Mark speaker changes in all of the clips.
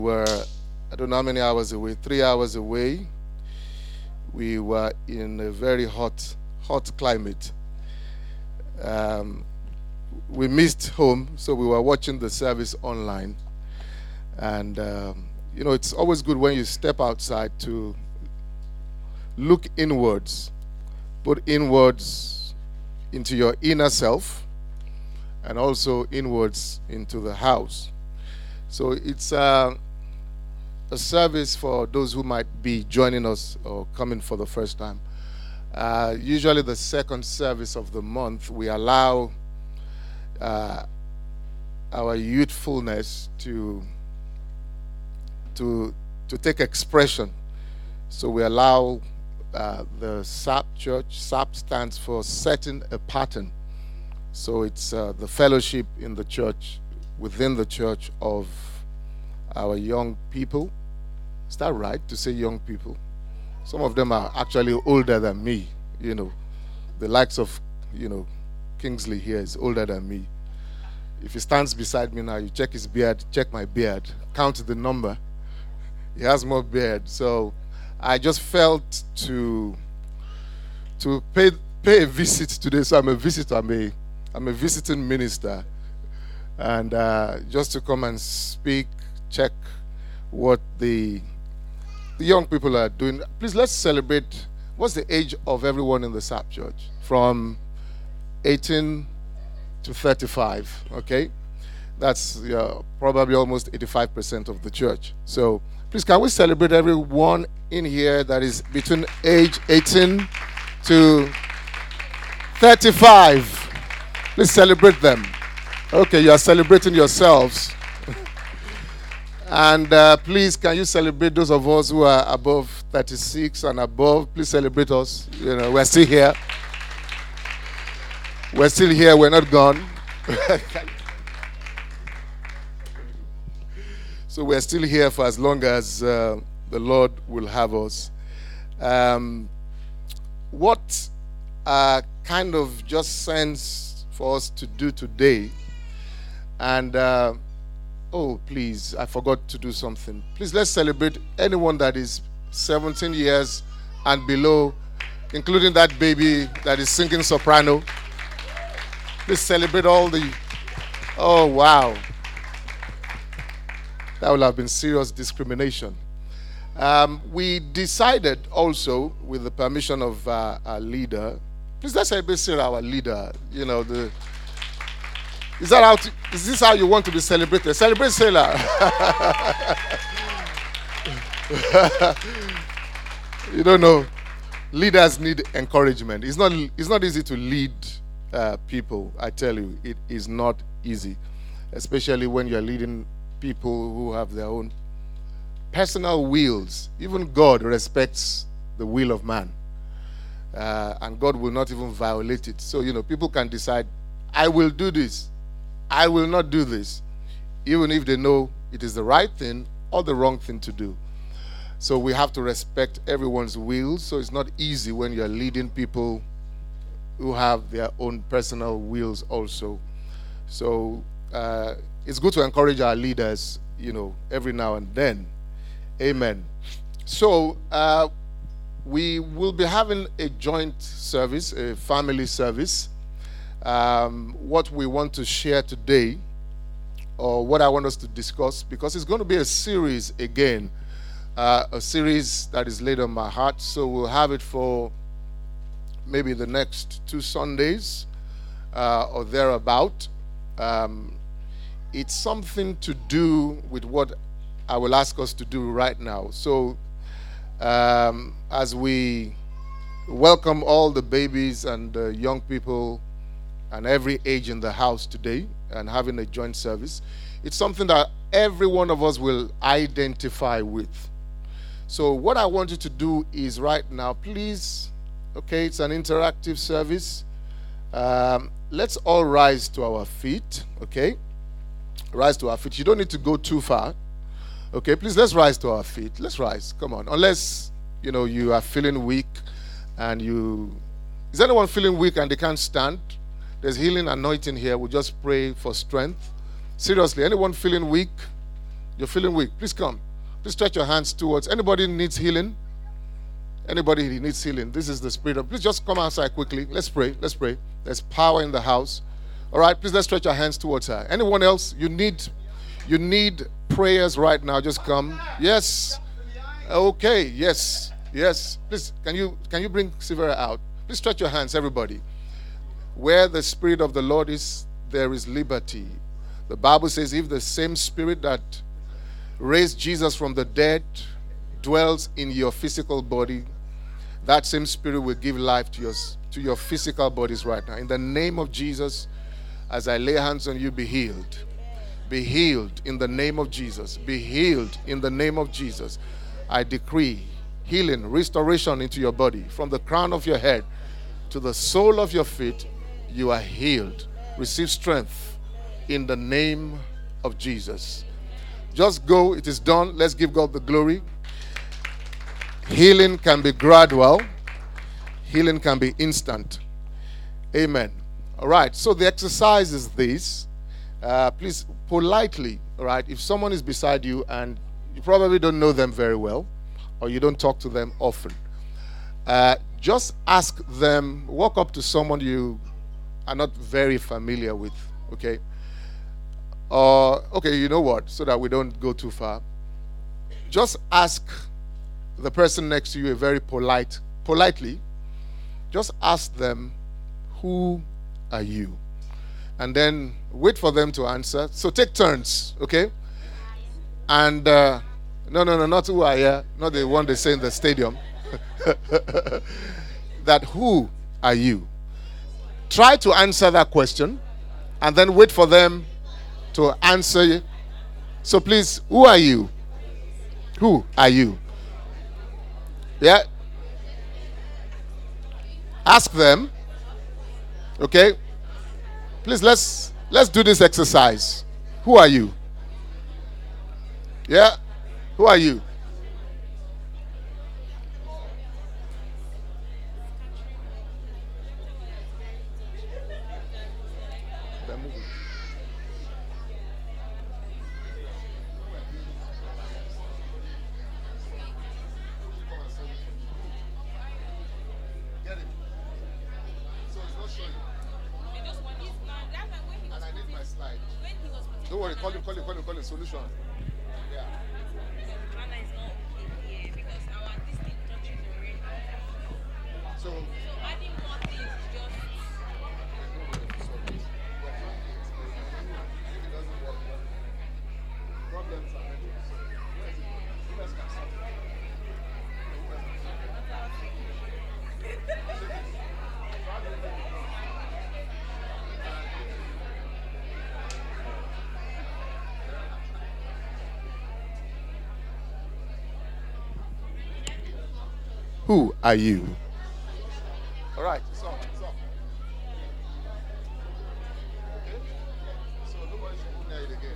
Speaker 1: Were, I don't know how many hours away, 3 hours away. We were in a very hot climate. Um, we missed home, so we were watching the service online. And, it's always good when you step outside to look inwards, put inwards into your inner self, and also inwards into the house. So it's a service for those who might be joining us or coming for the first time. Usually the second service of the month, we allow our youthfulness to take expression. So we allow the SAP Church. SAP stands for setting a pattern. So it's the fellowship in the church, within the church, of our young people. Is that right to say young people? Some of them are actually older than me. The likes of Kingsley here is older than me. If he stands beside me now, you check his beard, check my beard, count the number. He has more beard. So I just felt to pay a visit today. So I'm a visitor. I'm a visiting minister, and just to come and speak, check what the young people are doing. Please, let's celebrate. What's the age of everyone in the SAP Church? From 18 to 35, okay? That's probably almost 85% of the church. So please, can we celebrate everyone in here that is between age 18 to 35? Please celebrate them. Okay, you are celebrating yourselves. And please, can you celebrate those of us who are above 36 and above? Please celebrate us. We're still here. We're still here. We're not gone. So we're still here for as long as the Lord will have us. What kind of just sense for us to do today? And please, I forgot to do something. Please, let's celebrate anyone that is 17 years and below, including that baby that is singing soprano. Please celebrate all the... Oh, wow. That would have been serious discrimination. We decided also, with the permission of our leader, please let's celebrate Sarah, our leader. Is this how you want to be celebrated? Celebrate Sarah. You don't know. Leaders need encouragement. It's not easy to lead people. I tell you, it is not easy, especially when you're leading people who have their own personal wills. Even God respects the will of man, and God will not even violate it. So people can decide, I will do this, I will not do this, even if they know it is the right thing or the wrong thing to do. So we have to respect everyone's will. So it's not easy when you're leading people who have their own personal wills also. So it's good to encourage our leaders, every now and then. Amen. So we will be having a joint service, a family service. What we want to share today, or what I want us to discuss, because it's going to be a series again, a series that is laid on my heart. So we'll have it for maybe the next 2 Sundays or thereabout. It's something to do with what I will ask us to do right now. So as we welcome all the babies and the young people and every age in the house today and having a joint service, it's something that every one of us will identify with. So what I want you to do is right now, please, okay, it's an interactive service. Let's all rise to our feet, okay? Rise to our feet. You don't need to go too far. Okay, please, let's rise to our feet. Let's rise. Come on. Unless, you are feeling weak and Is anyone feeling weak and they can't stand? There's healing anointing here. We'll just pray for strength. Seriously, anyone feeling weak? You're feeling weak. Please come. Please stretch your hands towards anybody who needs healing. Anybody who needs healing. This is the spirit of. Please just come outside quickly. Let's pray. Let's pray. There's power in the house. All right. Please let's stretch our hands towards her. Anyone else? You need prayers right now. Just come. Yes. Okay. Yes. Yes. Please. Can you bring Sivera out? Please stretch your hands, everybody. Where the Spirit of the Lord is, there is liberty. The Bible says, if the same Spirit that raised Jesus from the dead dwells in your physical body, that same Spirit will give life to your physical bodies right now. In the name of Jesus, as I lay hands on you, be healed. Be healed in the name of Jesus. Be healed in the name of Jesus. I decree healing, restoration into your body. From the crown of your head to the sole of your feet, you are healed. Receive strength in the name of Jesus. Just go. It is done. Let's give God the glory. Healing can be gradual. Healing can be instant. Amen. All right. So the exercise is this. Please, politely, all right, if someone is beside you and you probably don't know them very well or you don't talk to them often, just ask them, walk up to someone you are not very familiar with, okay? Okay, you know what? So that we don't go too far. Just ask the person next to you politely, just ask them, who are you? And then wait for them to answer. So take turns, okay? And no, not who are you, not the one they say in the stadium. That who are you? Try to answer that question and then wait for them to answer you. So please, who are you? Who are you? Yeah? Ask them. Okay? Please, let's do this exercise. Who are you? Yeah? Who are you? Don't worry, call him. Solution. Yeah. So adding more things who are you? All right. So. Okay. So nobody should put it again.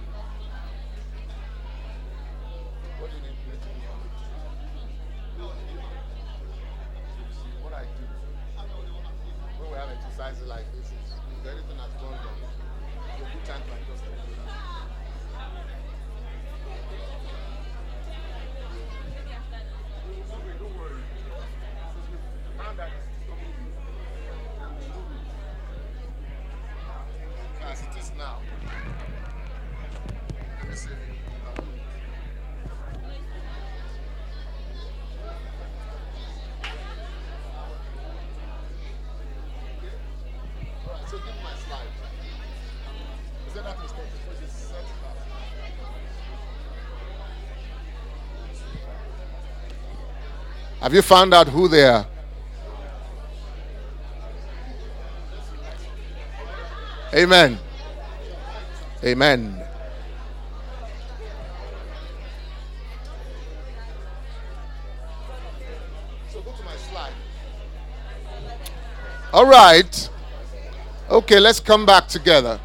Speaker 1: What do you need to do? What I do when we have exercises like this is if anything has gone wrong, it's a good time to adjust it. Don't worry. As it is now. Let me see. Alright, so give me my slide. Is that that mistake? Because it's set up. Have you found out who they are? Amen. Amen. So go to my slide. All right. Okay, let's come back together.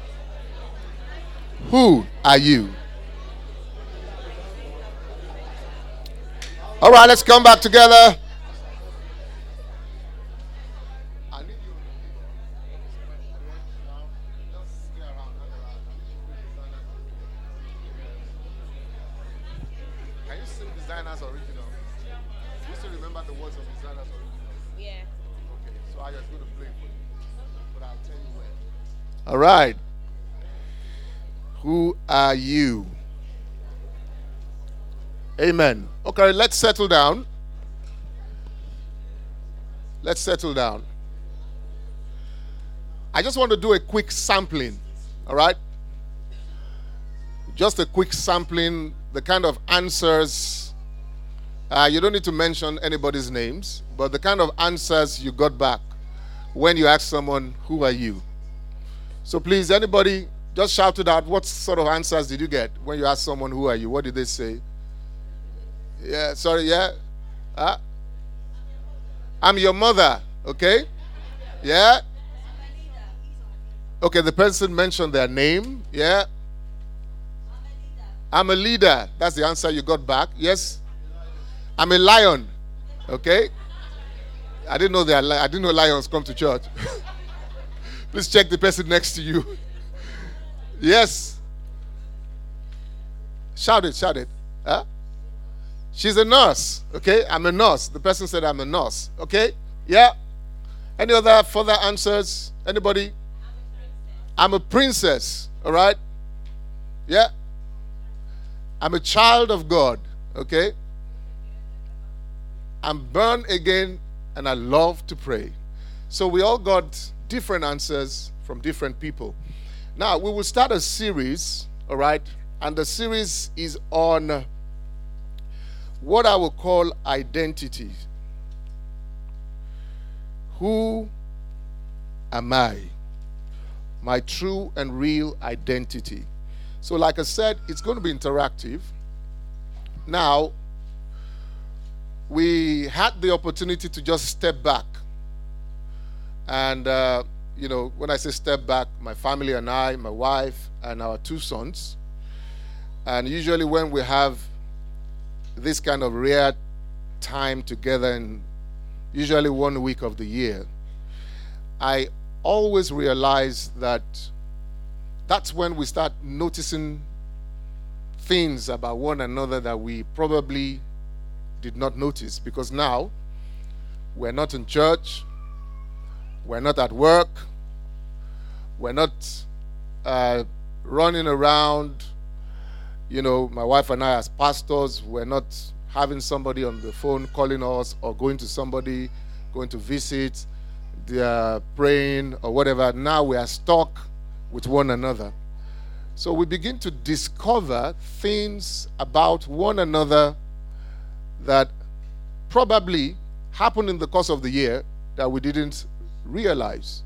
Speaker 1: Who are you? All right, let's come back together. Designer's Original. You still remember the words of Designer's Original? Yeah. Okay, so I just going to play for you. But I'll tell you when. All right. Who are you? Amen. Okay, let's settle down. Let's settle down. I just want to do a quick sampling. All right? Just a quick sampling, the kind of answers. You don't need to mention anybody's names, but the kind of answers you got back when you ask someone, who are you? So please, anybody, just shout it out. What sort of answers did you get when you asked someone, who are you? What did they say? Yeah, sorry, yeah? I'm your mother, okay? Yeah? Okay, the person mentioned their name, yeah? I'm a leader. That's the answer you got back. Yes? I'm a lion. Okay? I didn't know I didn't know lions come to church. Please check the person next to you. Yes. Shout it, shout it. Huh? She's a nurse. Okay? I'm a nurse. The person said I'm a nurse. Okay? Yeah? Any other further answers? Anybody? I'm a princess. All right? Yeah? I'm a child of God, okay? I'm born again and I love to pray. So we all got different answers from different people. Now, we will start a series, all right? And the series is on what I will call identity. Who am I? My true and real identity. So like I said, it's going to be interactive. Now, we had the opportunity to just step back. And, when I say step back, my family and I, my wife, and our 2 sons. And usually when we have this kind of rare time together, in usually 1 week of the year, I always realize that that's when we start noticing things about one another that we probably did not notice, because now we're not in church, we're not at work, we're not running around, my wife and I as pastors, we're not having somebody on the phone calling us or going to somebody, going to visit, they're praying or whatever. Now we are stuck with one another. So we begin to discover things about one another that probably happened in the course of the year that we didn't realize.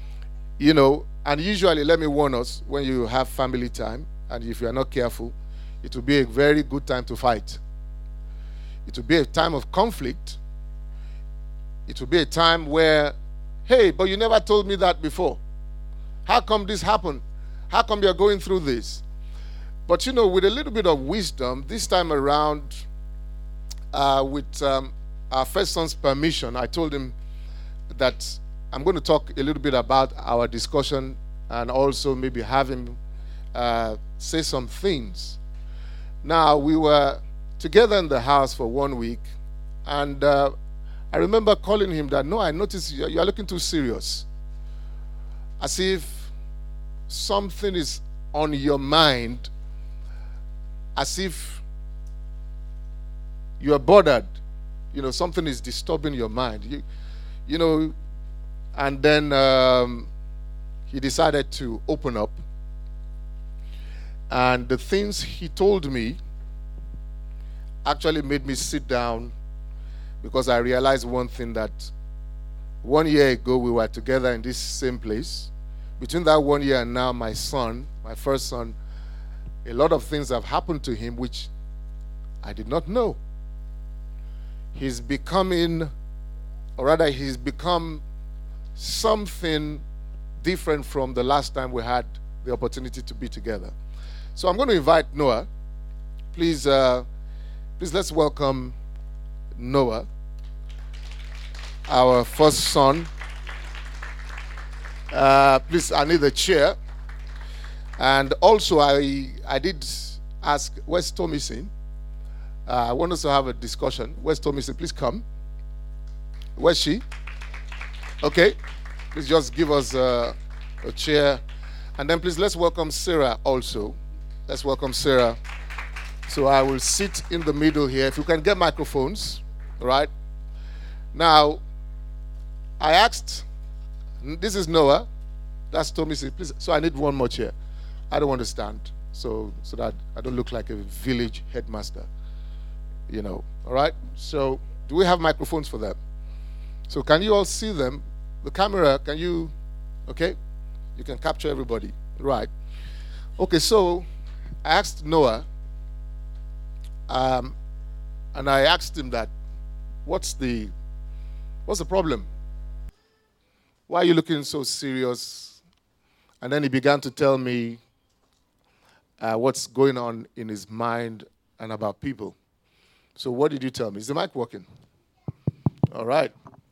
Speaker 1: And usually, let me warn us, when you have family time, and if you are not careful, it will be a very good time to fight. It will be a time of conflict. It will be a time where, hey, but you never told me that before. How come this happened? How come you're going through this? But with a little bit of wisdom, this time around, with our first son's permission, I told him that I'm going to talk a little bit about our discussion and also maybe have him say some things. Now, we were together in the house for 1 week, and I remember calling him that, no, I noticed you're looking too serious. As if something is on your mind, as if you are bothered, something is disturbing your mind, and then he decided to open up, and the things he told me actually made me sit down, because I realized one thing, that 1 year ago we were together in this same place. Between that 1 year and now, my first son, a lot of things have happened to him which I did not know. He's become something different from the last time we had the opportunity to be together. So I'm going to invite Noah. Please let's welcome Noah, our first son. Please, I need a chair. And also, I did ask, where's Tommy Sin? I want us to have a discussion. Where's Tommy? Please come. Where's she? Okay. Please just give us a chair. And then please let's welcome Sarah also. Let's welcome Sarah. So I will sit in the middle here. If you can get microphones, all right? Now, I asked, this is Noah. That's Tommy. Please. So I need one more chair. I don't want to stand, so that I don't look like a village headmaster. You know, all right? So do we have microphones for them? So can you all see them? The camera, can you, okay? You can capture everybody, right? Okay, so I asked Noah, and I asked him that, what's the problem? Why are you looking so serious? And then he began to tell me what's going on in his mind and about people. So what did you tell me? Is the mic working? All right.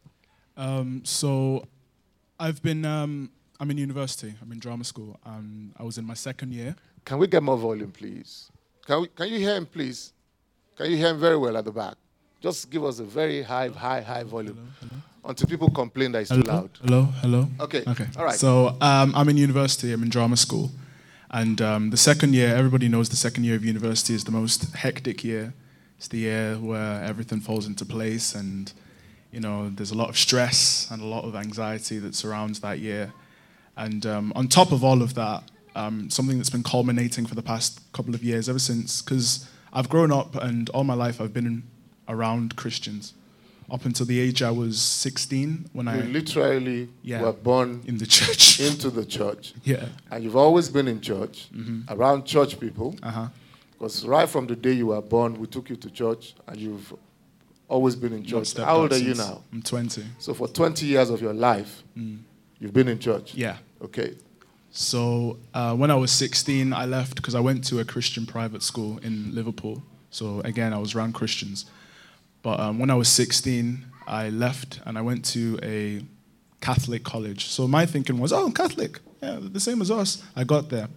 Speaker 2: So I've been, I'm in university. I'm in drama school. I was in my second year.
Speaker 1: Can we get more volume, please? Can you hear him, please? Can you hear him very well at the back? Just give us a very high volume.
Speaker 2: Hello.
Speaker 1: Until people complain that it's too loud.
Speaker 2: Hello.
Speaker 1: Okay. All right.
Speaker 2: So I'm in university. I'm in drama school. And the second year, everybody knows the second year of university is the most hectic year. It's the year where everything falls into place and, you know, there's a lot of stress and a lot of anxiety that surrounds that year. And on top of all of that, something that's been culminating for the past couple of years, ever since, because I've grown up and all my life I've been around Christians. Up until the age I was 16, when
Speaker 1: you literally were born
Speaker 2: in the church.
Speaker 1: Into the church.
Speaker 2: Yeah.
Speaker 1: And you've always been in church, around church people. Because right from the day you were born, we took you to church, and you've always been in church. How old are you now?
Speaker 2: I'm 20.
Speaker 1: So for 20 years of your life, you've been in church?
Speaker 2: Yeah.
Speaker 1: Okay.
Speaker 2: So when I was 16, I left because I went to a Christian private school in Liverpool. So again, I was around Christians. But when I was 16, I left and I went to a Catholic college. So my thinking was, oh, I'm Catholic. Yeah, the same as us. I got there.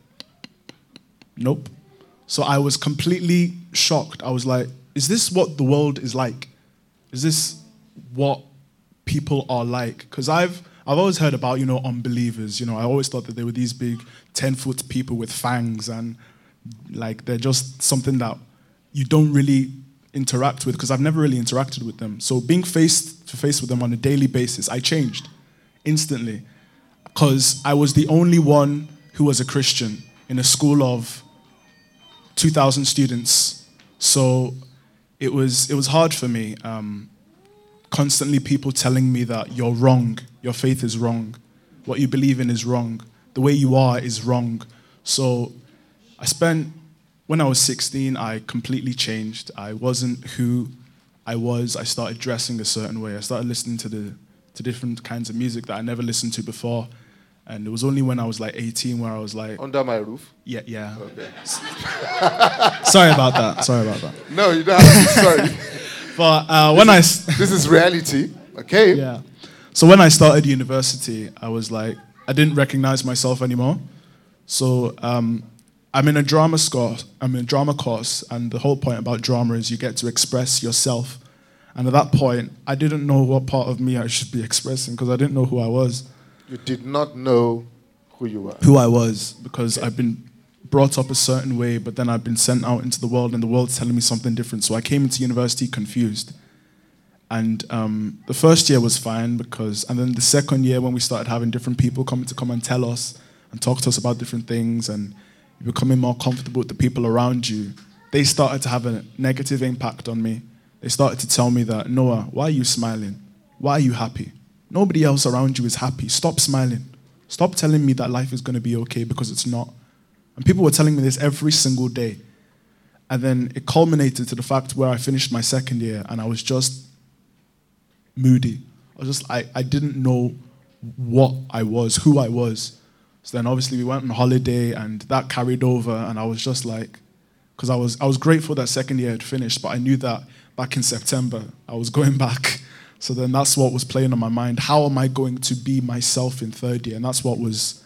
Speaker 2: Nope. So I was completely shocked. I was like, is this what the world is like? Is this what people are like? Because I've always heard about, unbelievers. I always thought that they were these big 10-foot people with fangs and like they're just something that you don't really interact with, because I've never really interacted with them. So being face to face with them on a daily basis, I changed instantly, because I was the only one who was a Christian in a school of 2,000 students. So it was hard for me. Constantly people telling me that you're wrong, your faith is wrong, what you believe in is wrong, the way you are is wrong. So when I was 16, I completely changed. I wasn't who I was. I started dressing a certain way. I started listening to different kinds of music that I never listened to before. And it was only when I was like 18 where I was like...
Speaker 1: Under my roof?
Speaker 2: Yeah.
Speaker 1: Okay.
Speaker 2: Sorry about that.
Speaker 1: No, you don't have to be sorry.
Speaker 2: But
Speaker 1: this is reality, okay?
Speaker 2: Yeah. So when I started university, I was like, I didn't recognize myself anymore. So... I'm in a drama course, and the whole point about drama is you get to express yourself. And at that point, I didn't know what part of me I should be expressing, because I didn't know who I was.
Speaker 1: You did not know who you were?
Speaker 2: Who I was, because I've been brought up a certain way, but then I've been sent out into the world, and the world's telling me something different. So I came into university confused. And the first year was fine, and then the second year when we started having different people come and tell us and talk to us about different things, and you're becoming more comfortable with the people around you, they started to have a negative impact on me. They started to tell me that, Noah, why are you smiling? Why are you happy? Nobody else around you is happy. Stop smiling. Stop telling me that life is going to be okay, because it's not. And people were telling me this every single day. And then it culminated to the fact where I finished my second year and I was just moody. I didn't know what I was, who I was. So then obviously we went on holiday and that carried over, and I was just like, because I was grateful that second year had finished, but I knew that back in September I was going back. So then that's what was playing on my mind. How am I going to be myself in third year? And that's what was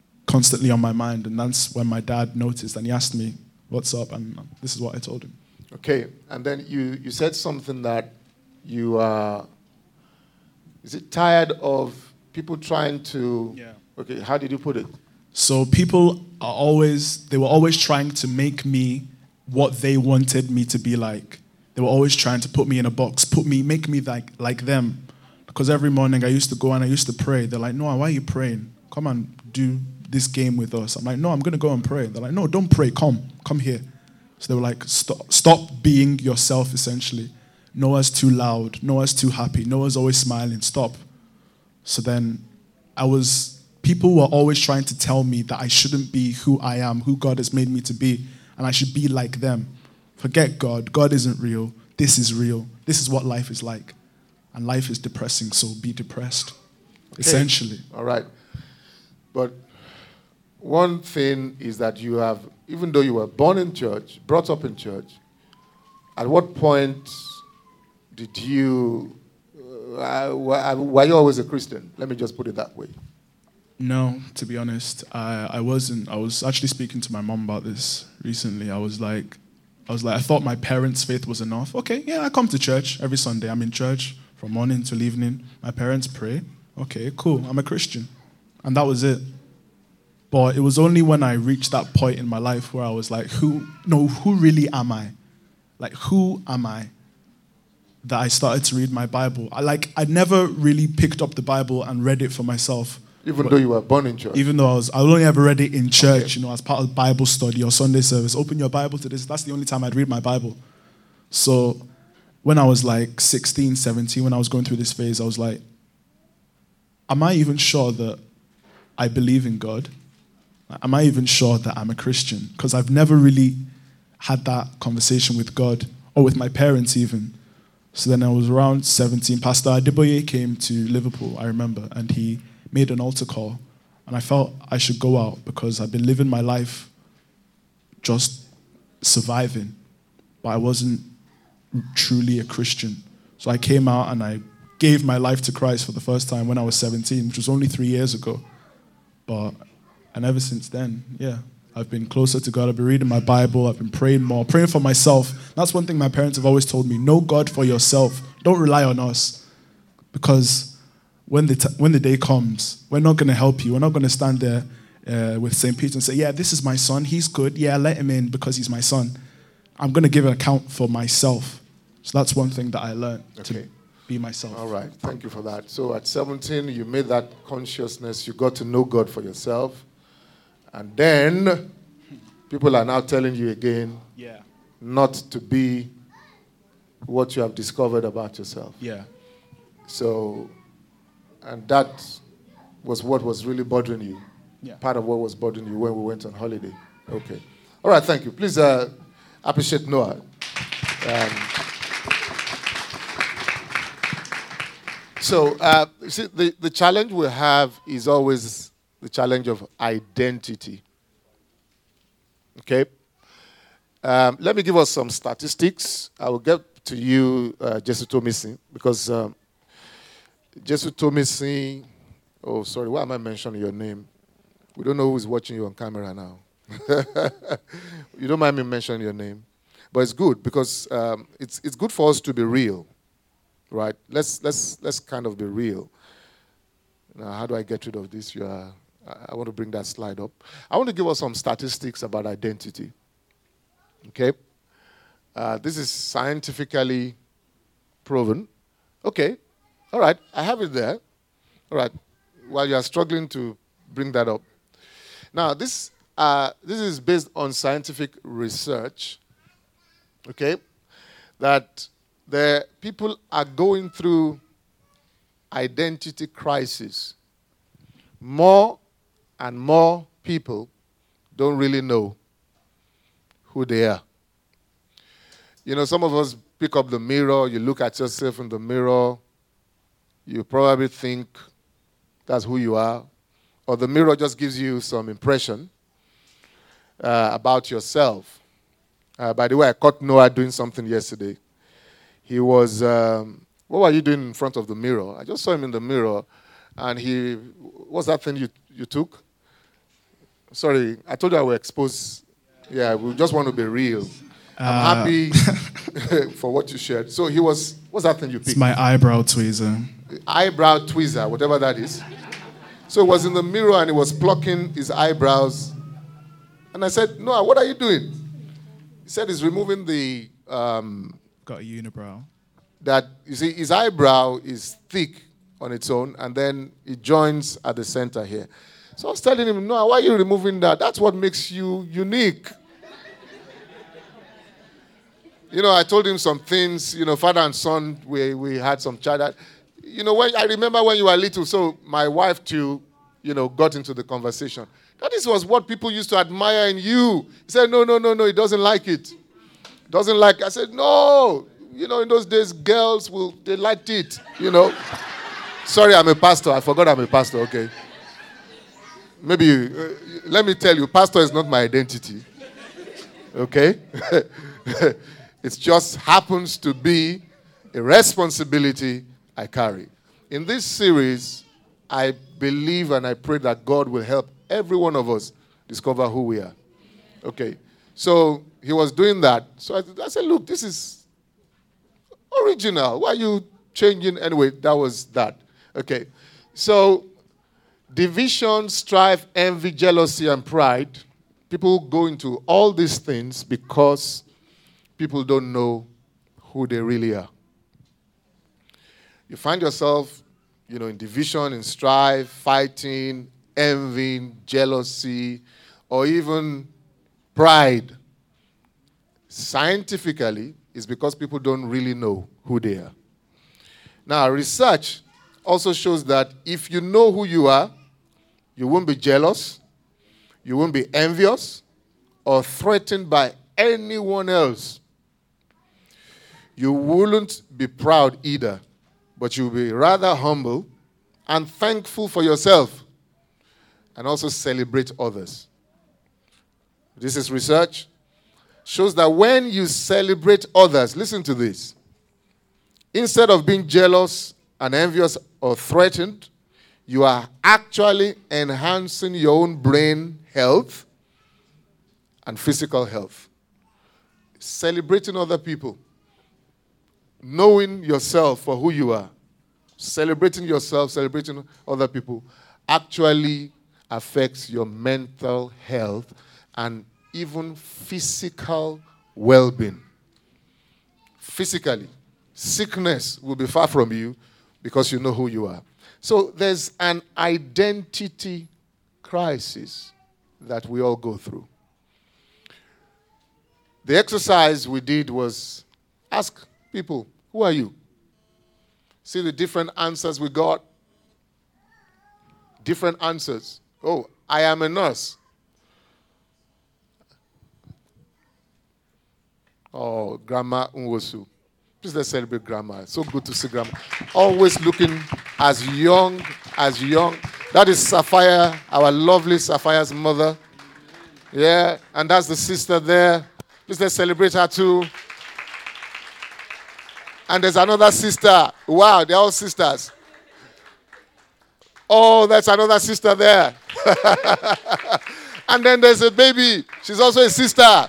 Speaker 2: constantly on my mind. And that's when my dad noticed and he asked me, what's up? And this is what I told him.
Speaker 1: Okay, and then you said something that you are, is it tired of people trying to,
Speaker 2: Yeah.
Speaker 1: okay, how did you put it?
Speaker 2: So they were always trying to make me what they wanted me to be like. They were always trying to put me in a box, make me like them. Because every morning I used to go and I used to pray. They're like, "Noah, why are you praying? Come and do this game with us." I'm like, "No, I'm going to go and pray." They're like, "No, don't pray. Come here." So they were like, stop being yourself, essentially. Noah's too loud. Noah's too happy. Noah's always smiling. Stop. So then people were always trying to tell me that I shouldn't be who I am, who God has made me to be, and I should be like them. Forget God. God isn't real. This is real. This is what life is like. And life is depressing, so be depressed, essentially.
Speaker 1: All right. But one thing is that you have, even though you were born in church, brought up in church, at what point did you, were you always a Christian? Let me just put it that way.
Speaker 2: No, to be honest, I wasn't. I was actually speaking to my mom about this recently. I was like, I thought my parents' faith was enough. Okay, yeah, I come to church every Sunday. I'm in church from morning till evening. My parents pray. Okay, cool. I'm a Christian. And that was it. But it was only when I reached that point in my life where I was like, who really am I? Like, who am I? That I started to read my Bible. I never really picked up the Bible and read it for myself.
Speaker 1: Even though you were born in church?
Speaker 2: Even though I only ever read it in church, as part of Bible study or Sunday service. Open your Bible to this. That's the only time I'd read my Bible. So when I was like 16, 17, when I was going through this phase, I was like, am I even sure that I believe in God? Am I even sure that I'm a Christian? Because I've never really had that conversation with God or with my parents even. So then I was around 17. Pastor Adeboye came to Liverpool, I remember, and he made an altar call. And I felt I should go out because I'd been living my life just surviving, but I wasn't truly a Christian. So I came out and I gave my life to Christ for the first time when I was 17, which was only 3 years ago. And ever since then, yeah, I've been closer to God. I've been reading my Bible. I've been praying more, praying for myself. That's one thing my parents have always told me. Know God for yourself. Don't rely on us. Because when the day comes, we're not going to help you. We're not going to stand there with St. Peter and say, yeah, this is my son. He's good. Yeah, let him in because he's my son. I'm going to give an account for myself. So that's one thing that I learned, to be myself.
Speaker 1: All right. Thank you for that. So at 17, you made that consciousness. You got to know God for yourself. And then people are now telling you again not to be what you have discovered about yourself.
Speaker 2: Yeah.
Speaker 1: So, and that was what was really bothering you.
Speaker 2: Yeah.
Speaker 1: Part of what was bothering you when we went on holiday. Okay. All right, thank you. Please appreciate Noah. So, see, the challenge we have is always the challenge of identity. Okay? Let me give us some statistics. I will get to you, Jesu Tomisi, because Jesu Tomisi, oh, sorry, why am I mentioning your name? We don't know who's watching you on camera now. You don't mind me mentioning your name. But it's good because it's good for us to be real, right? Let's kind of be real. Now, how do I get rid of this? I want to bring that slide up. I want to give us some statistics about identity. Okay? This is scientifically proven. Okay. All right. I have it there. All right. While you are struggling to bring that up. Now, this is based on scientific research. Okay? That the people are going through identity crisis. More and more people don't really know who they are. You know, some of us pick up the mirror, you look at yourself in the mirror, you probably think that's who you are, or the mirror just gives you some impression about yourself. By the way, I caught Noah doing something yesterday. He was, what were you doing in front of the mirror? I just saw him in the mirror, and what's that thing you took? Sorry, I told you I would expose. Yeah, we just want to be real. I'm happy for what you shared. So he was, what's that thing you picked?
Speaker 2: It's my eyebrow tweezer.
Speaker 1: Eyebrow tweezer, whatever that is. So he was in the mirror and he was plucking his eyebrows. And I said, Noah, what are you doing? He said he's removing the...
Speaker 2: Got a unibrow.
Speaker 1: That, you see, his eyebrow is thick on its own, and then it joins at the center here. So I was telling him, Noah, why are you removing that? That's what makes you unique. I told him some things, father and son, we had some chat. When I remember when you were little, so my wife too, got into the conversation. That was what people used to admire in you. He said, no, he doesn't like it. Doesn't like it. I said, no. In those days, girls, they liked it, Sorry, I'm a pastor. I forgot I'm a pastor, okay. Maybe, let me tell you, pastor is not my identity. Okay? It just happens to be a responsibility I carry. In this series, I believe and I pray that God will help every one of us discover who we are. Okay. So he was doing that. So I said, look, this is original. Why are you changing? Anyway, that was that. Okay. So division, strife, envy, jealousy, and pride. People go into all these things because people don't know who they really are. You find yourself, in division, in strife, fighting, envying, jealousy, or even pride. Scientifically, it's because people don't really know who they are. Now, research also shows that if you know who you are, you won't be jealous, you won't be envious, or threatened by anyone else. You wouldn't be proud either, but you'll be rather humble and thankful for yourself and also celebrate others. This is research. Shows that when you celebrate others, listen to this, instead of being jealous and envious or threatened, you are actually enhancing your own brain health and physical health. Celebrating other people. Knowing yourself for who you are, celebrating yourself, celebrating other people, actually affects your mental health and even physical well-being. Physically, sickness will be far from you because you know who you are. So there's an identity crisis that we all go through. The exercise we did was ask people, who are you? See the different answers we got? Different answers. Oh, I am a nurse. Oh, Grandma Nwosu. Please let's celebrate Grandma. So good to see Grandma. Always looking as young as young. That is Sapphire, our lovely Sapphire's mother. Yeah, and that's the sister there. Please let's celebrate her too. And there's another sister. Wow, they're all sisters. Oh, that's another sister there. And then there's a baby. She's also a sister.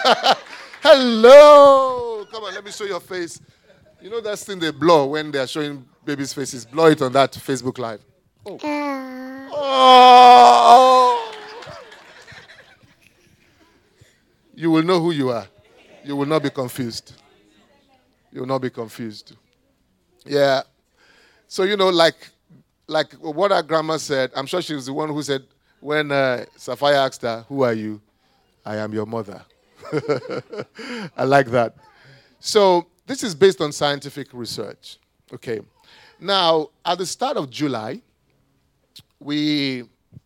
Speaker 1: Hello. Come on, let me show your face. You know that thing they blur when they're showing babies' faces? Blur it on that Facebook Live. Oh. Oh. You will know who you are. You will not be confused. You will not be confused. Yeah. So, like what our grandma said, I'm sure she was the one who said, when Sapphire asked her, who are you? I am your mother. I like that. So this is based on scientific research. Okay. Now, at the start of July, we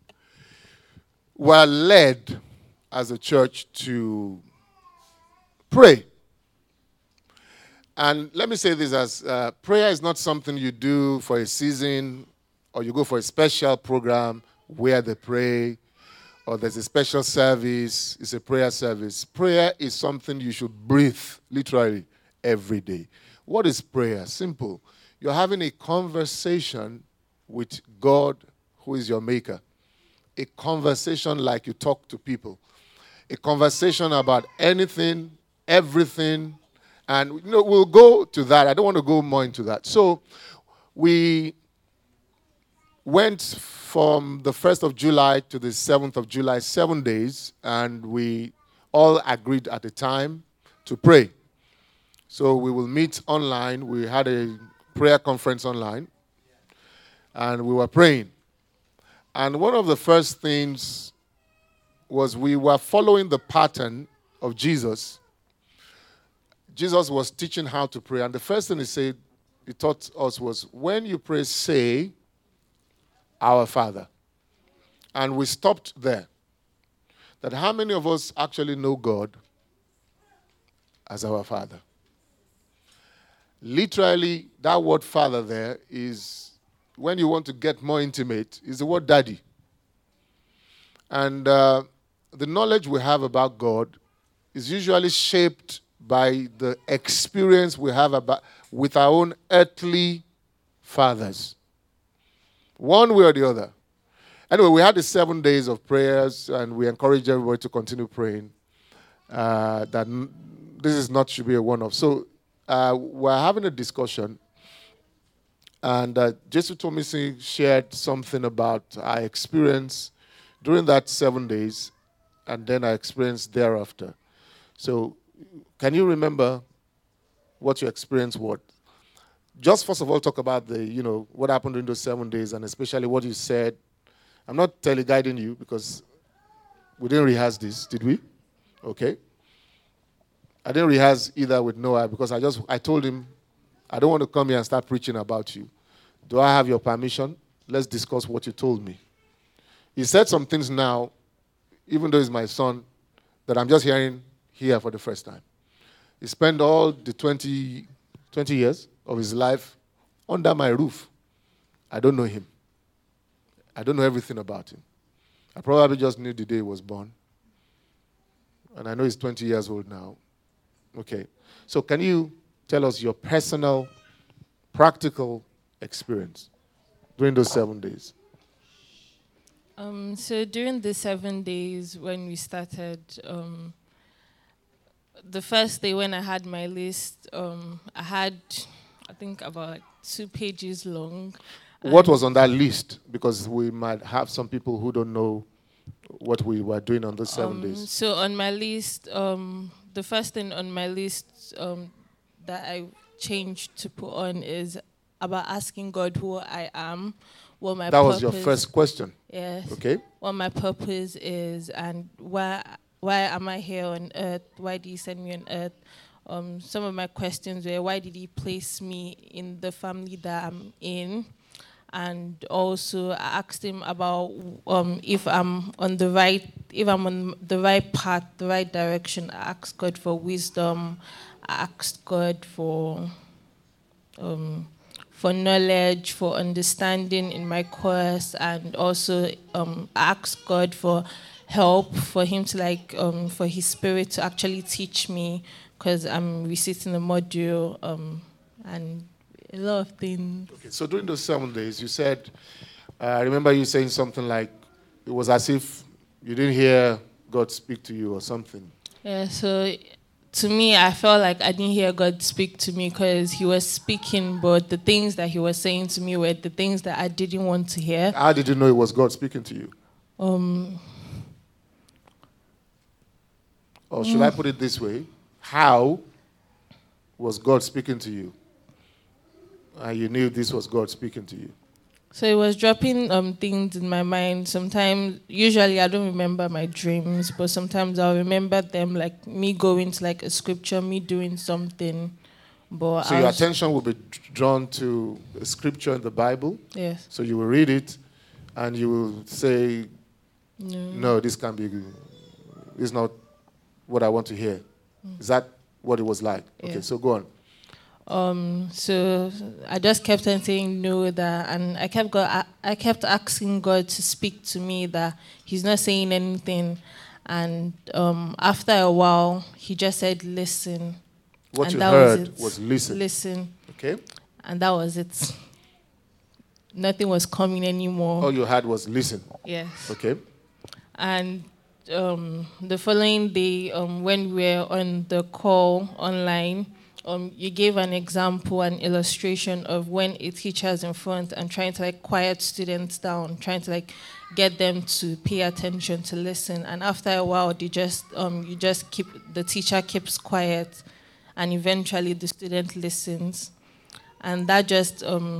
Speaker 1: were led as a church to pray. And let me say this as prayer is not something you do for a season or you go for a special program where they pray or there's a special service. It's a prayer service. Prayer is something you should breathe literally every day. What is prayer? Simple. You're having a conversation with God, who is your maker. A conversation like you talk to people. A conversation about anything everything. And we'll go to that. I don't want to go more into that. So we went from the 1st of July to the 7th of July, 7 days, and we all agreed at the time to pray. So we will meet online. We had a prayer conference online, and we were praying. And one of the first things was we were following the pattern of Jesus. Jesus was teaching how to pray, and the first thing he taught us was, when you pray, say, Our Father. And we stopped there. That how many of us actually know God as our Father? Literally, that word Father there is, when you want to get more intimate, is the word Daddy. And the knowledge we have about God is usually shaped by the experience we have with our own earthly fathers. One way or the other. Anyway, we had the 7 days of prayers, and we encourage everybody to continue praying. That this should be a one-off. So we're having a discussion, and Jesus Tomisi shared something about our experience during that 7 days, and then our experience thereafter. So, can you remember what your experience was? Just first of all, talk about what happened during those 7 days, and especially what you said. I'm not teleguiding you because we didn't rehearse this, did we? Okay. I didn't rehearse either with Noah because I told him, I don't want to come here and start preaching about you. Do I have your permission? Let's discuss what you told me. He said some things now, even though he's my son, that I'm just hearing here for the first time. He spent all the 20 years of his life under my roof. I don't know him. I don't know everything about him. I probably just knew the day he was born. And I know he's 20 years old now. Okay. So can you tell us your personal, practical experience during those 7 days?
Speaker 3: So during the 7 days when we started, the first day when I had my list, I had, I think, about 2 pages long.
Speaker 1: What was on that list? Because we might have some people who don't know what we were doing on those 7 days.
Speaker 3: So on my list, the first thing on my list that I changed to put on is about asking God who I am, what my purpose.
Speaker 1: That was your first question.
Speaker 3: Yes.
Speaker 1: Okay.
Speaker 3: What my purpose is and why am I here on earth? Why did he send me on earth? Some of my questions were, why did he place me in the family that I'm in? And also I asked him about if I'm on the right path, the right direction. I asked God for wisdom. I asked God for knowledge, for understanding in my course, and also I asked God for help, for him to for his spirit to actually teach me, because I'm reciting the module and a lot of things.
Speaker 1: Okay, so during those 7 days, you said, I remember you saying something like, it was as if you didn't hear God speak to you or something.
Speaker 3: Yeah, so to me, I felt like I didn't hear God speak to me because he was speaking, but the things that he was saying to me were the things that I didn't want to hear.
Speaker 1: How did you know it was God speaking to you? Or should I put it this way? How was God speaking to you? And you knew this was God speaking to you.
Speaker 3: So it was dropping things in my mind. Sometimes, usually I don't remember my dreams, but sometimes I'll remember them, like me going to like a scripture, me doing something. But
Speaker 1: so your attention will be drawn to a scripture in the Bible.
Speaker 3: Yes.
Speaker 1: So you will read it, and you will say, "No, this can't be. It's not what I want to hear." Is that what it was like?
Speaker 3: Yeah.
Speaker 1: Okay, so go on.
Speaker 3: So I just kept on saying no, and I kept asking God to speak to me, that he's not saying anything. And after a while, he just said, listen.
Speaker 1: What
Speaker 3: and
Speaker 1: you
Speaker 3: that
Speaker 1: heard
Speaker 3: was
Speaker 1: listen.
Speaker 3: Listen.
Speaker 1: Okay.
Speaker 3: And that was it. Nothing was coming anymore.
Speaker 1: All you had was listen.
Speaker 3: Yes.
Speaker 1: Okay.
Speaker 3: And the following day, when we were on the call online, you gave an example, an illustration of when a teacher is in front and trying to like quiet students down, trying to like get them to pay attention, to listen. And after a while, the teacher keeps quiet, and eventually the student listens. And that just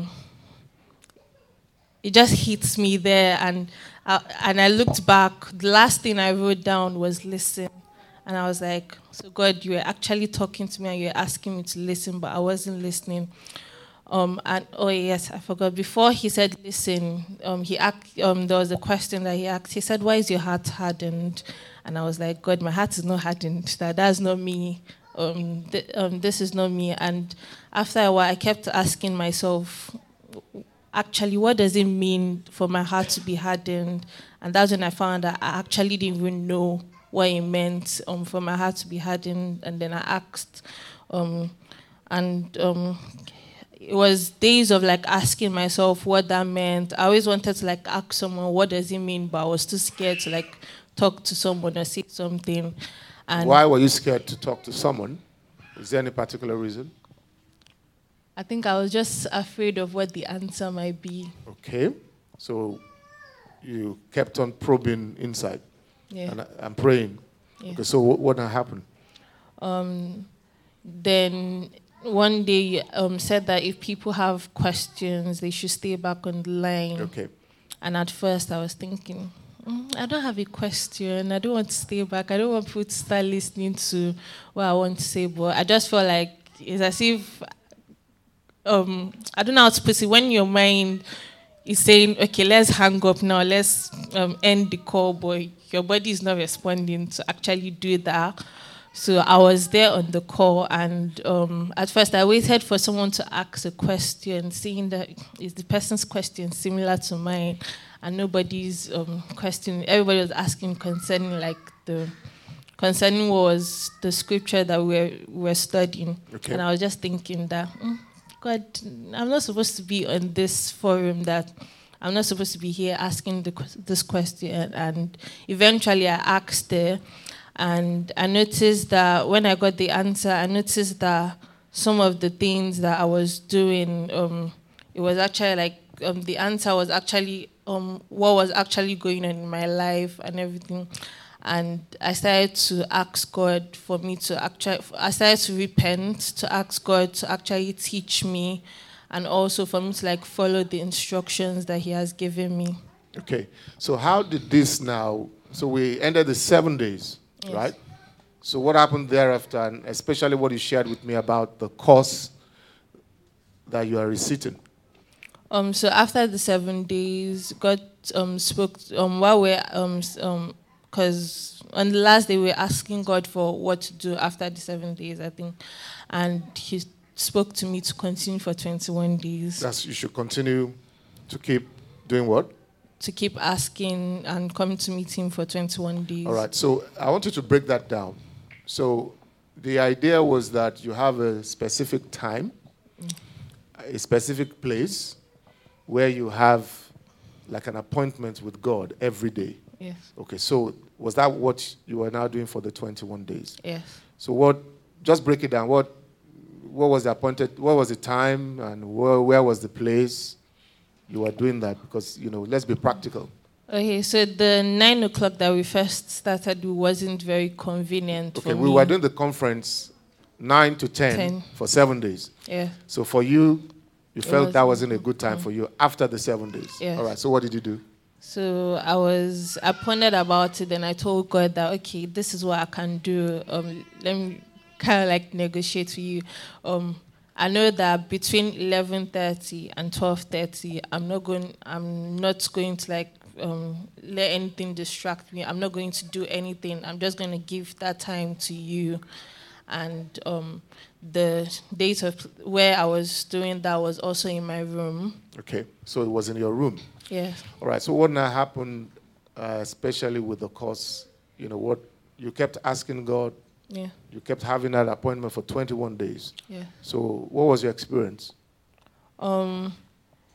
Speaker 3: it just hits me there. And I looked back. The last thing I wrote down was listen. And I was like, so God, you were actually talking to me and you were asking me to listen, but I wasn't listening. And oh yes, I forgot. Before he said listen, there was a question that he asked. He said, "Why is your heart hardened?" And I was like, God, my heart is not hardened. That's not me. This is not me. And after a while, I kept asking myself, actually, what does it mean for my heart to be hardened? And that's when I found that I actually didn't even know what it meant for my heart to be hardened. And then I asked, it was days of like asking myself what that meant. I always wanted to like ask someone, what does it mean? But I was too scared to like talk to someone or say something. And
Speaker 1: why were you scared to talk to someone? Is there any particular reason?
Speaker 3: I think I was just afraid of what the answer might be.
Speaker 1: Okay. So you kept on probing inside.
Speaker 3: Yeah.
Speaker 1: And praying. Yeah. Okay, so what happened?
Speaker 3: Then one day you said that if people have questions, they should stay back on the line.
Speaker 1: Okay.
Speaker 3: And at first I was thinking, I don't have a question. I don't want to stay back. I don't want people to start listening to what I want to say. But I just felt like it's as if, I don't know how to put it, when your mind is saying, okay, let's hang up now, let's end the call, but your body is not responding to actually do that. So I was there on the call, and at first I waited for someone to ask a question, seeing that is the person's question similar to mine, and nobody's questioning. Everybody was asking concerning what was the scripture that we were studying.
Speaker 1: Okay.
Speaker 3: And I was just thinking that, God, I'm not supposed to be on this forum, that I'm not supposed to be here asking this question. And eventually I asked her, and I noticed that when I got the answer, I noticed that some of the things that I was doing, it was actually like, the answer was actually what was actually going on in my life and everything. And I started to ask God I started to repent, to ask God to actually teach me, and also for me to like follow the instructions that He has given me.
Speaker 1: Okay, so how did this now, so we ended the 7 days, yes, right? So what happened thereafter, and especially what you shared with me about the course that you are reciting?
Speaker 3: So after the 7 days, God spoke while we're because on the last day we were asking God for what to do after the 7 days, I think, and He spoke to me to continue for 21 days.
Speaker 1: You should continue to keep doing what?
Speaker 3: To keep asking and come to meet Him for 21 days.
Speaker 1: All right, so I want you to break that down. So the idea was that you have a specific time, a specific place, where you have like an appointment with God every day.
Speaker 3: Yes.
Speaker 1: Okay, so was that what you are now doing for the 21 days?
Speaker 3: Yes.
Speaker 1: So just break it down. What was the appointed, what was the time, and where was the place you were doing that? Because, let's be practical.
Speaker 3: Okay, so the 9 o'clock that we first started wasn't very convenient for me.
Speaker 1: Okay, we were doing the conference 9 to 10 for 7 days.
Speaker 3: Yeah.
Speaker 1: So for you felt that wasn't a good time for you after the 7 days.
Speaker 3: Yes.
Speaker 1: All right, so what did you do?
Speaker 3: So I pondered about it, and I told God that, okay, this is what I can do. Let me kind of like negotiate with you. I know that between 11:30 and 12:30, I'm not going to like let anything distract me. I'm not going to do anything. I'm just going to give that time to you. And the date of where I was doing that was also in my room.
Speaker 1: Okay, so it was in your room.
Speaker 3: Yes.
Speaker 1: All right, so what now happened, especially with the course, what you kept asking God?
Speaker 3: Yeah.
Speaker 1: You kept having that appointment for 21 days.
Speaker 3: Yeah.
Speaker 1: So what was your experience?
Speaker 3: It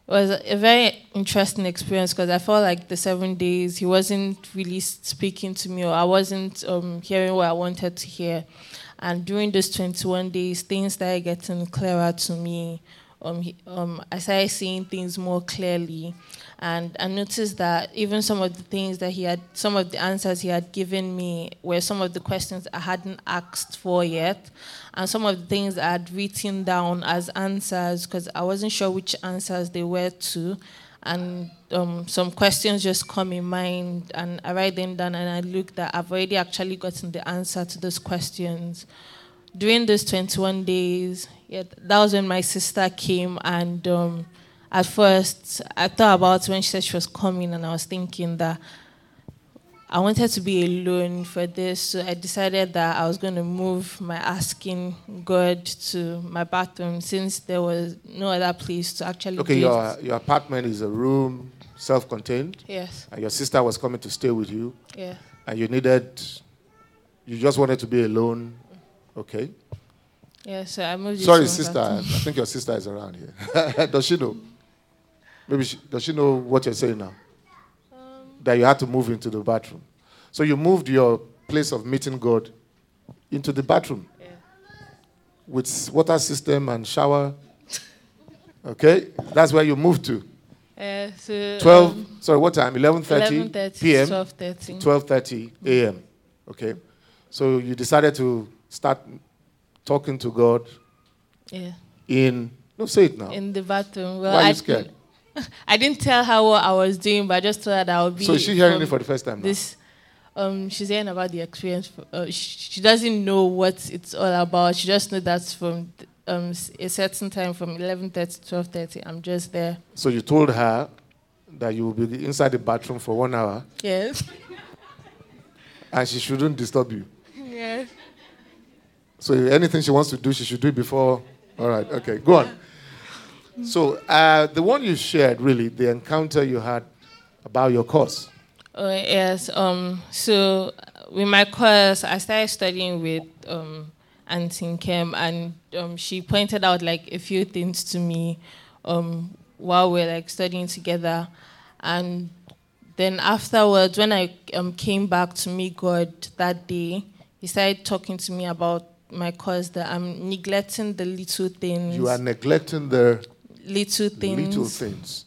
Speaker 3: was a very interesting experience because I felt like the 7 days he wasn't really speaking to me, or I wasn't hearing what I wanted to hear. And during those 21 days, things started getting clearer to me. I started seeing things more clearly. And I noticed that even some of the answers he had given me were some of the questions I hadn't asked for yet. And some of the things I had written down as answers because I wasn't sure which answers they were to. And some questions just come in mind, and I write them down and I look that I've already actually gotten the answer to those questions. During those 21 days, that was when my sister came, and at first I thought about when she said she was coming, and I was thinking that I wanted to be alone for this, so I decided that I was going to move my asking God to my bathroom since there was no other place to actually
Speaker 1: Okay,
Speaker 3: do it.
Speaker 1: your apartment is a room, self-contained.
Speaker 3: Yes.
Speaker 1: And your sister was coming to stay with you.
Speaker 3: Yeah.
Speaker 1: And you just wanted to be alone. Okay.
Speaker 3: Yeah, so I moved it
Speaker 1: Sorry,
Speaker 3: to my
Speaker 1: sister.
Speaker 3: bathroom.
Speaker 1: I think your sister is around here. Does she know? Does she know what you're saying now? That you had to move into the bathroom. So you moved your place of meeting God into the bathroom.
Speaker 3: Yeah.
Speaker 1: With water system and shower. Okay? That's where you moved to.
Speaker 3: So
Speaker 1: 12, sorry, what time? 11:30
Speaker 3: 11:30
Speaker 1: p.m.
Speaker 3: 12:30.
Speaker 1: 12:30 a.m. Okay? So you decided to start talking to God
Speaker 3: Yeah.
Speaker 1: no, say it now.
Speaker 3: In the bathroom. Well,
Speaker 1: Why are you scared?
Speaker 3: I didn't tell her what I was doing, but I just told her that I would be.
Speaker 1: So is she hearing
Speaker 3: from
Speaker 1: it for the first time now?
Speaker 3: this. She's hearing about the experience. She doesn't know what it's all about. She just knows that's from a certain time from 11:30 to 12:30. I'm just there.
Speaker 1: So you told her that you will be inside the bathroom for 1 hour
Speaker 3: Yes.
Speaker 1: and she shouldn't disturb you.
Speaker 3: Yes.
Speaker 1: So anything she wants to do, she should do it before. All right, okay, go on. So the one you shared, really, the encounter you had about your course.
Speaker 3: Yes. So with my course, I started studying with Auntie Nkem, and she pointed out like a few things to me while we're like studying together, and then afterwards, when I came back to meet God that day, he started talking to me about my course that I'm neglecting the little things.
Speaker 1: You are neglecting the
Speaker 3: little things.
Speaker 1: little things.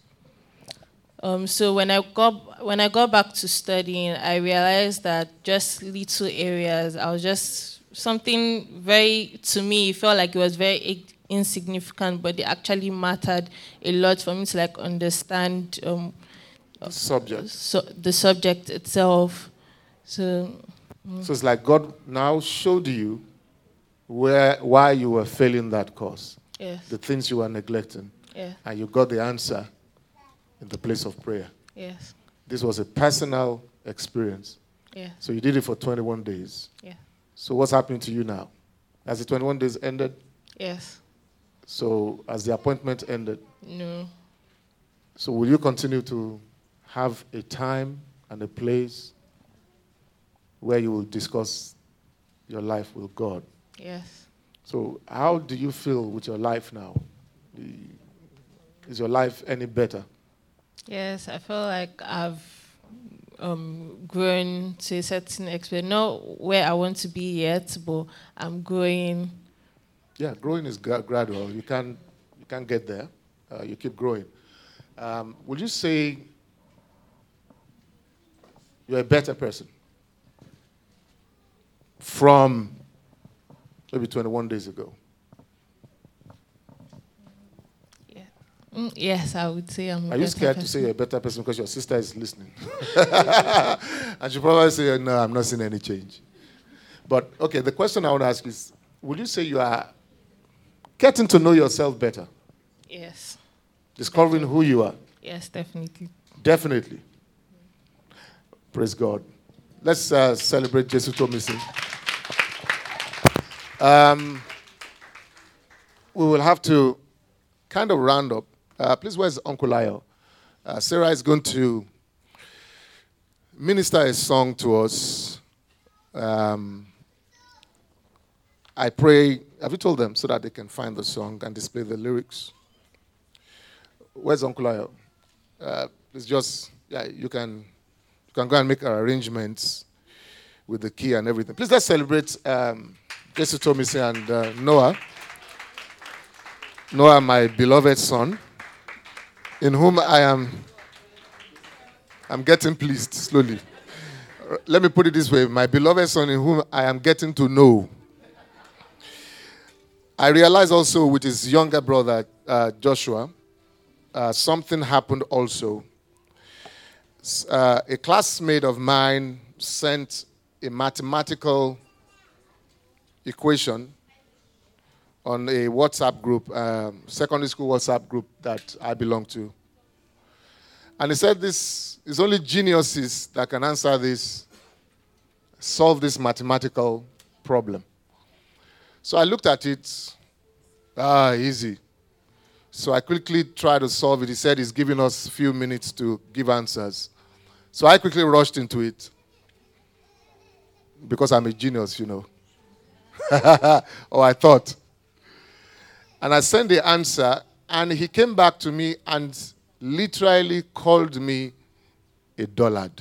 Speaker 3: So when I got back to studying, I realized that just little areas, I was just something very, to me, it felt like it was very insignificant, but it actually mattered a lot for me to like understand
Speaker 1: The subject.
Speaker 3: so the subject itself. So
Speaker 1: it's like God now showed you why you were failing that course,
Speaker 3: yes,
Speaker 1: the things you were neglecting,
Speaker 3: yeah,
Speaker 1: and you got the answer in the place of prayer.
Speaker 3: yes,
Speaker 1: This was a personal experience.
Speaker 3: yeah,
Speaker 1: So you did it for 21 days.
Speaker 3: yeah,
Speaker 1: So what's happening to you now? Has the 21 days ended?
Speaker 3: yes,
Speaker 1: So has the appointment ended?
Speaker 3: no,
Speaker 1: So will you continue to have a time and a place where you will discuss your life with God?
Speaker 3: yes.
Speaker 1: So how do you feel with your life now? Is your life any better?
Speaker 3: Yes, I feel like I've grown to a certain extent. Not where I want to be yet, but I'm growing.
Speaker 1: Yeah, growing is gradual. You can't get there. You keep growing. Would you say you're a better person from maybe 21 days ago?
Speaker 3: Yeah. Yes, I would say I'm.
Speaker 1: Are you scared to say you're a better person because your sister is listening? And she'll probably say, no, I'm not seeing any change. But, okay, the question I want to ask is, would you say you are getting to know yourself better?
Speaker 3: Yes.
Speaker 1: Discovering who you are?
Speaker 3: Yes, definitely.
Speaker 1: Definitely. Praise God. Let's celebrate Jesus Tomisi. We will have to kind of round up. Please, where's Uncle Lyle? Sarah is going to minister a song to us. I pray, have you told them so that they can find the song and display the lyrics? Where's Uncle Ayo? It's just, yeah, you can go and make arrangements with the key and everything. Please let's celebrate Jesse Tomisi and Noah. Noah, my beloved son, in whom I'm getting pleased slowly. Let me put it this way. My beloved son in whom I am getting to know. I realize also with his younger brother, Joshua, something happened also. A classmate of mine sent a mathematical equation on a WhatsApp group, secondary school WhatsApp group that I belong to. And he said this is only geniuses that can answer this, solve this mathematical problem. So I looked at it, easy. So I quickly tried to solve it. He said he's giving us a few minutes to give answers. So I quickly rushed into it because I'm a genius, you know. Or I thought. And I sent the answer, and he came back to me and literally called me a dullard.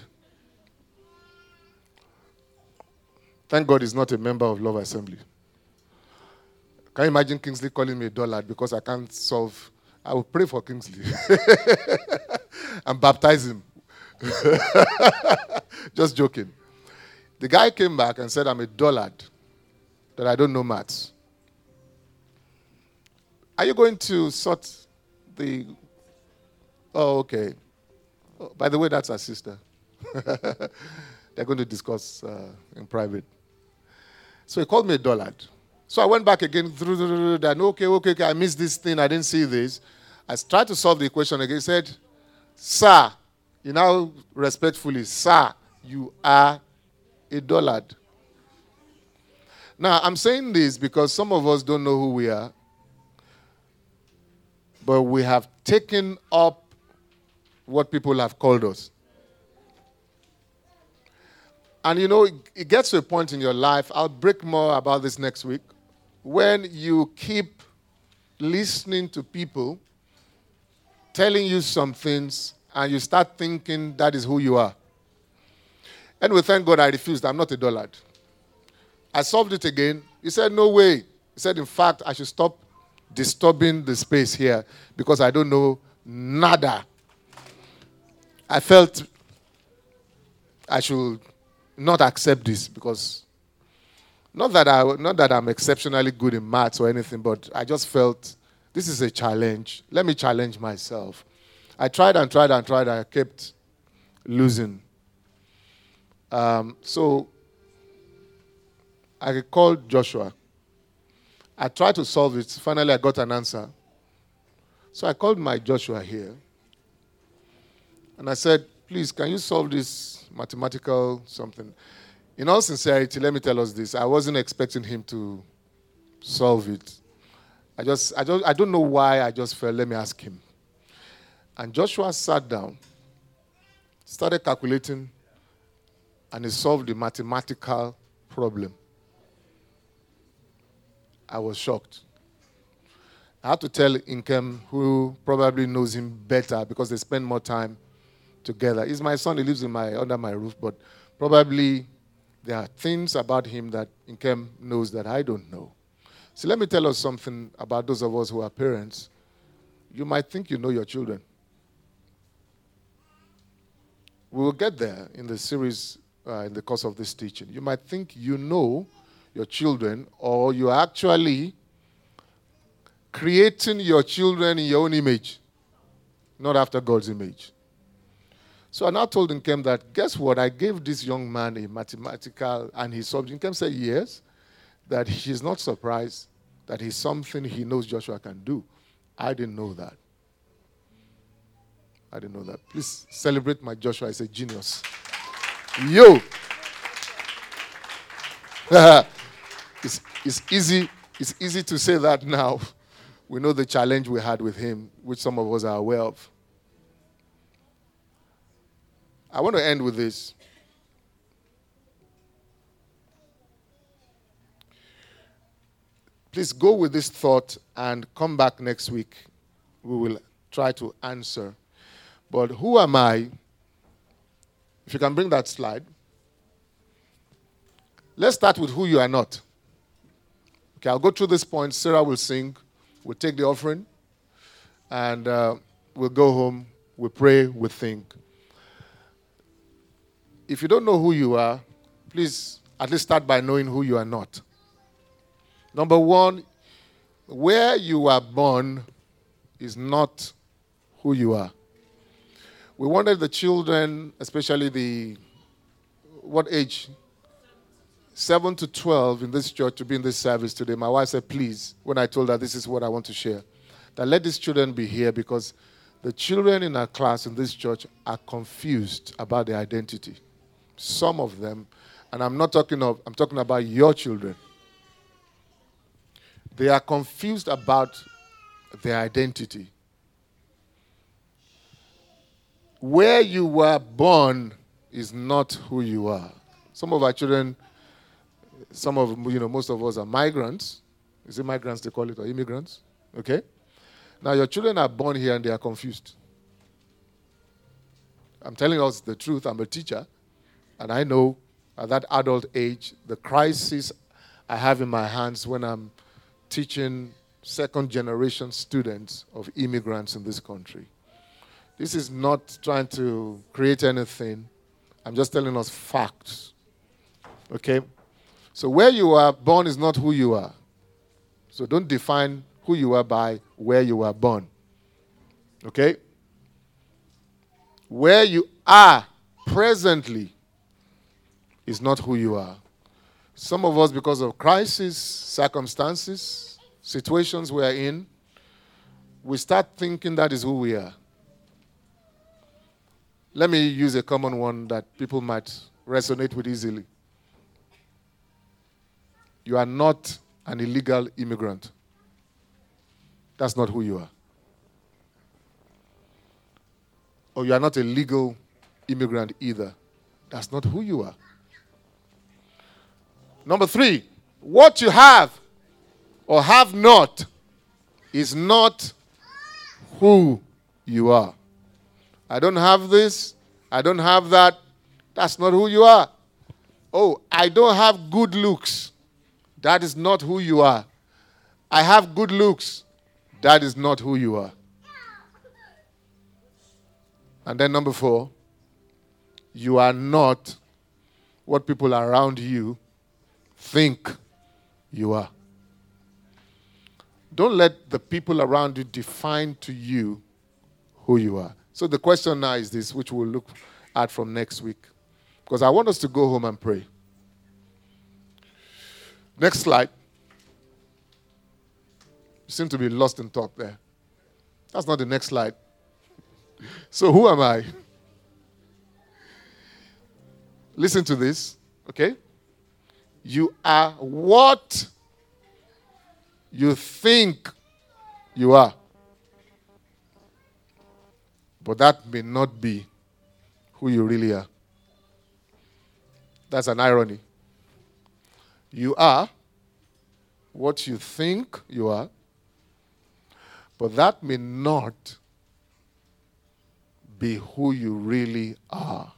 Speaker 1: Thank God he's not a member of Love Assembly. Can you imagine Kingsley calling me a dullard because I can't solve? I will pray for Kingsley and baptize him. Just joking. The guy came back and said I'm a dullard, that I don't know maths. Are you going to sort the... Oh, okay. Oh, by the way, that's our sister. They're going to discuss in private. So he called me a dullard. So I went back again through that. Okay, I missed this thing. I didn't see this. I tried to solve the equation again. He said, sir, you now respectfully, sir, you are a dullard. Now, I'm saying this because some of us don't know who we are, but we have taken up what people have called us. And you know, it gets to a point in your life, I'll break more about this next week, when you keep listening to people telling you some things and you start thinking that is who you are. Anyway, thank God I refused. I'm not a dullard. I solved it again. He said, no way. He said, in fact, I should stop disturbing the space here because I don't know nada. I felt I should not accept this because not that I'm exceptionally good in maths or anything, but I just felt this is a challenge. Let me challenge myself. I tried and I kept losing. So I called Joshua. I tried to solve it. Finally, I got an answer. So I called my Joshua here. And I said, please, can you solve this mathematical something? In all sincerity, let me tell us this. I wasn't expecting him to solve it. I don't know why I just felt, let me ask him. And Joshua sat down, started calculating, and he solved the mathematical problem. I was shocked. I had to tell Inkem, who probably knows him better because they spend more time together. He's my son, he lives under my roof, but probably there are things about him that Inkem knows that I don't know. So let me tell us something about those of us who are parents. You might think you know your children. We will get there in the series, in the course of this teaching. You might think you know your children, or you're actually creating your children in your own image, not after God's image. So I now told Nkem that, guess what? I gave this young man a mathematical, and he solved. Nkem said yes, that he's not surprised, that he's something he knows Joshua can do. I didn't know that. Please celebrate my Joshua as a genius. Yo! It's easy to say that now. We know the challenge we had with him, which some of us are aware of. I want to end with this. Please go with this thought and come back next week. We will try to answer. But who am I? If you can bring that slide. Let's start with who you are not. Okay, I'll go through this point. Sarah will sing. We'll take the offering. And we'll go home. We'll pray. We'll think. If you don't know who you are, please at least start by knowing who you are not. Number one, where you are born is not who you are. We wanted the children, especially what age? 7 to 12 in this church to be in this service today. My wife said, please, when I told her this is what I want to share, that let these children be here because the children in our class in this church are confused about their identity. Some of them, and I'm talking about your children. They are confused about their identity. Where you were born is not who you are. Some of our children, most of us are migrants. Is it migrants they call it, or immigrants? Okay? Now your children are born here and they are confused. I'm telling us the truth. I'm a teacher. And I know at that adult age, the crisis I have in my hands when I'm teaching second-generation students of immigrants in this country. This is not trying to create anything. I'm just telling us facts. Okay? So where you are born is not who you are. So don't define who you are by where you are born. Okay? Where you are presently is not who you are. Some of us, because of crisis, circumstances, situations we are in, we start thinking that is who we are. Let me use a common one that people might resonate with easily. You are not an illegal immigrant. That's not who you are. Or you are not a legal immigrant either. That's not who you are. Number 3, what you have or have not is not who you are. I don't have this. I don't have that. That's not who you are. Oh, I don't have good looks. That is not who you are. I have good looks. That is not who you are. And then number 4, you are not what people around you think you are. Don't let the people around you define to you who you are. So the question now is this, which we'll look at from next week. Because I want us to go home and pray. Next slide. You seem to be lost in thought there. That's not the next slide. So who am I? Listen to this, okay? You are what you think you are. But that may not be who you really are. That's an irony. You are what you think you are, but that may not be who you really are.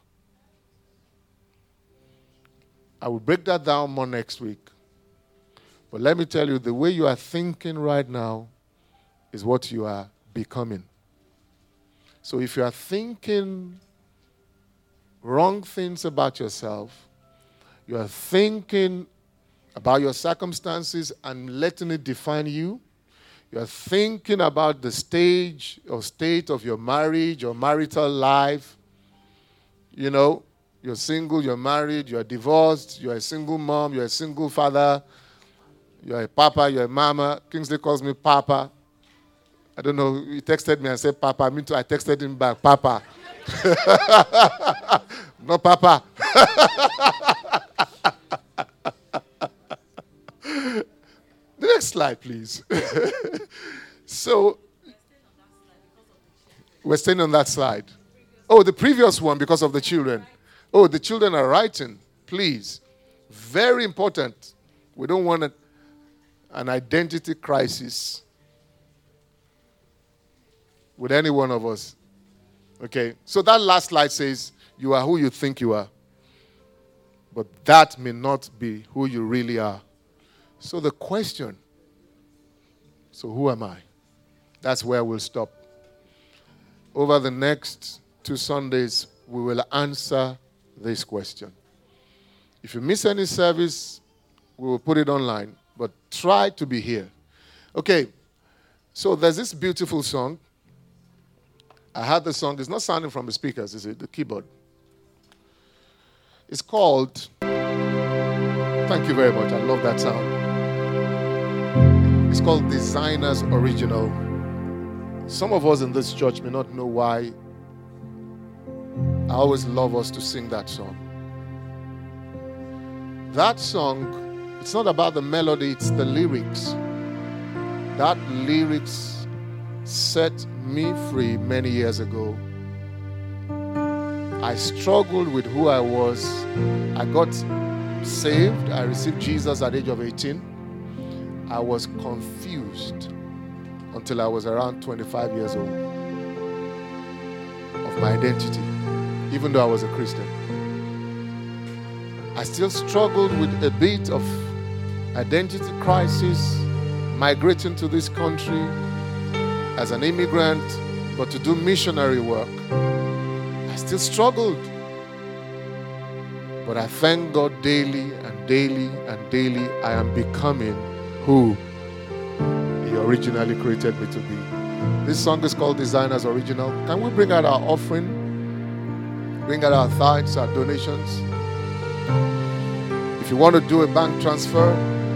Speaker 1: I will break that down more next week. But let me tell you, the way you are thinking right now is what you are becoming. So if you are thinking wrong things about yourself, you are thinking about your circumstances and letting it define you, you are thinking about the stage or state of your marriage or marital life, you know, you're single, you're married, you're divorced, you're a single mom, you're a single father, you're a papa, you're a mama. Kingsley calls me Papa. I don't know, he texted me and said Papa. Me too, I texted him back, Papa. No, Papa. The next slide, please. So, we're staying on that slide. Oh, the previous one because of the children. Oh, the children are writing. Please. Very important. We don't want an identity crisis. with any one of us. Okay? So that last slide says, you are who you think you are. But that may not be who you really are. So the question, so who am I? That's where we'll stop. Over the next 2 Sundays, we will answer this question. If you miss any service, we will put it online, but try to be here. Okay, so there's this beautiful song. I heard the song. It's not sounding from the speakers, is it? The keyboard. It's called, thank you very much, I love that sound. It's called Designer's Original. Some of us in this church may not know why. I always love us to sing that song. That song, it's not about the melody, it's the lyrics. That lyrics set me free many years ago. I struggled with who I was. I got saved. I received Jesus at the age of 18. I was confused until I was around 25 years old of my identity, even though I was a Christian. I still struggled with a bit of identity crisis, migrating to this country as an immigrant, but to do missionary work. I still struggled. But I thank God daily and daily and daily I am becoming who He originally created me to be. This song is called Designer's Original. Can we bring out our offering? Bring out our tithes, our donations. If you want to do a bank transfer,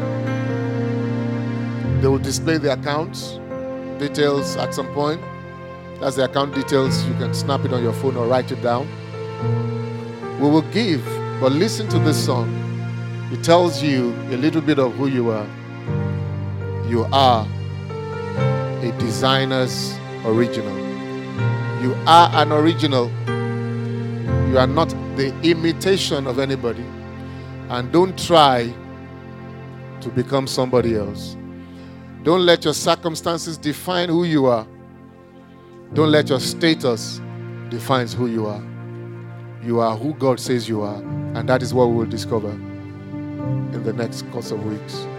Speaker 1: they will display the account details at some point. That's the account details. You can snap it on your phone or write it down. We will give, but listen to this song. It tells you a little bit of who you are. You are a designer's original. You are an original. You are not the imitation of anybody. And don't try to become somebody else. Don't let your circumstances define who you are. Don't let your status define who you are. You are who God says you are. And that is what we will discover in the next course of weeks.